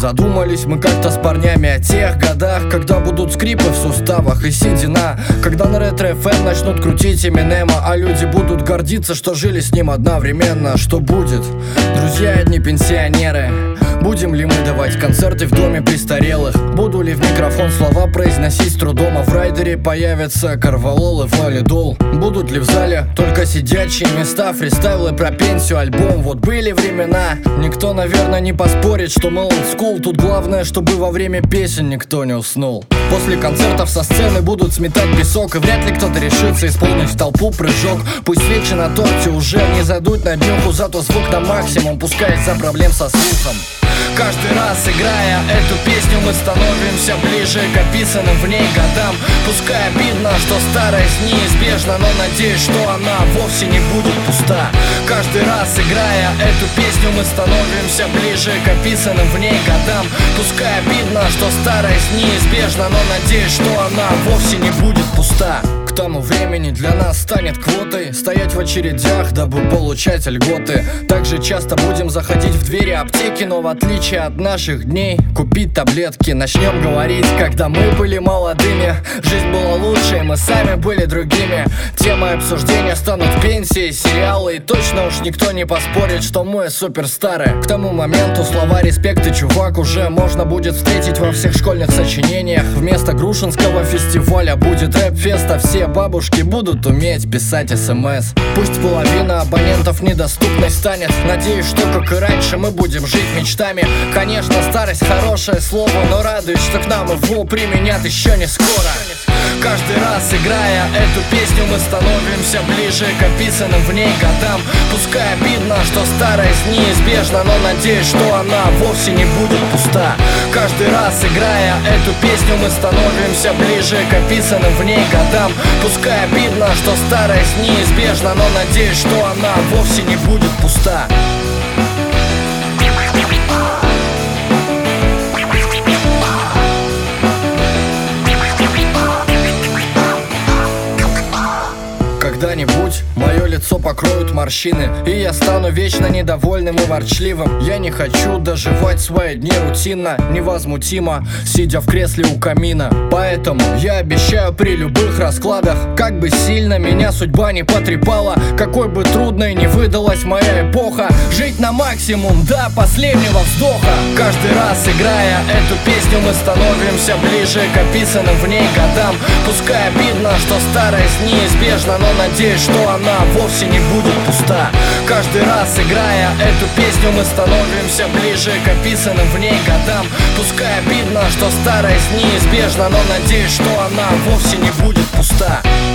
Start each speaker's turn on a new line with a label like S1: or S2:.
S1: Задумались мы как-то с парнями о тех годах, когда будут скрипы в суставах и седина, когда на ретро-ФМ начнут крутить Эминема, а люди будут гордиться, что жили с ним одновременно. Что будет? Друзья, одни пенсионеры. Будем ли мы давать концерты в доме престарелых? Буду ли в микрофон слова произносить с трудом? А в райдере появятся корвалол и валидол? Будут ли в зале только сидячие места? Фристайлы про пенсию, альбом, вот были времена. Никто, наверное, не поспорит, что мы олдскул. Тут главное, чтобы во время песен никто не уснул. После концертов со сцены будут сметать песок, и вряд ли кто-то решится исполнить в толпу прыжок. Пусть свечи на торте уже не задуть на днюху, зато звук на максимум, пускай из-за проблем со слухом. Каждый раз, играя эту песню, мы становимся ближе к описанным в ней годам. Пускай обидно, что старость неизбежна, но надеюсь, что она вовсе не будет пуста. Каждый раз, играя эту песню, мы становимся ближе к описанным в ней годам. Пускай обидно, что старость неизбежна, но надеюсь, что она вовсе не будет пуста. К тому времени для нас станет квотой стоять в очередях, дабы получать льготы. Также часто будем заходить в двери аптеки, но в отличие от наших дней купить таблетки. Начнем говорить, когда мы были молодыми. Жизнь была лучше, и мы сами были другими. Темой обсуждения станут пенсии, сериалы. И точно уж никто не поспорит, что мы суперстары. К тому моменту слова «респект» и «чувак» уже можно будет встретить во всех школьных сочинениях. Вместо Грушинского фестиваля будет рэп-фест, а все бабушки будут уметь писать СМС. Пусть половина абонентов недоступной станет. Надеюсь, что, как и раньше, мы будем жить мечтами. Конечно, старость хорошее слово, но радуюсь, что к нам его применят еще не скоро. Каждый раз, играя эту песню, мы становимся ближе к описанным в ней годам. Пускай обидно, что старость неизбежна, но надеюсь, что она вовсе не будет пуста. Каждый раз, играя эту песню, мы становимся ближе к описанным в ней годам. Пускай обидно, что старость неизбежна, но надеюсь, что она вовсе не будет пуста. Когда-нибудь мое лицо покроют морщины, и я стану вечно недовольным и ворчливым. Я не хочу доживать свои дни рутинно, невозмутимо, сидя в кресле у камина. Поэтому я обещаю при любых раскладах, как бы сильно меня судьба не потрепала, какой бы трудной ни выдалась моя эпоха, жить на максимум до последнего вздоха. Каждый раз, играя эту песню, мы становимся ближе к описанным в ней годам. Пускай обидно, что старость неизбежна, но надеюсь, что она вовсе не будет пуста. Каждый раз, играя эту песню, мы становимся ближе к описанным в ней годам. Пускай обидно, что старость неизбежна, но надеюсь, что она вовсе не будет пуста.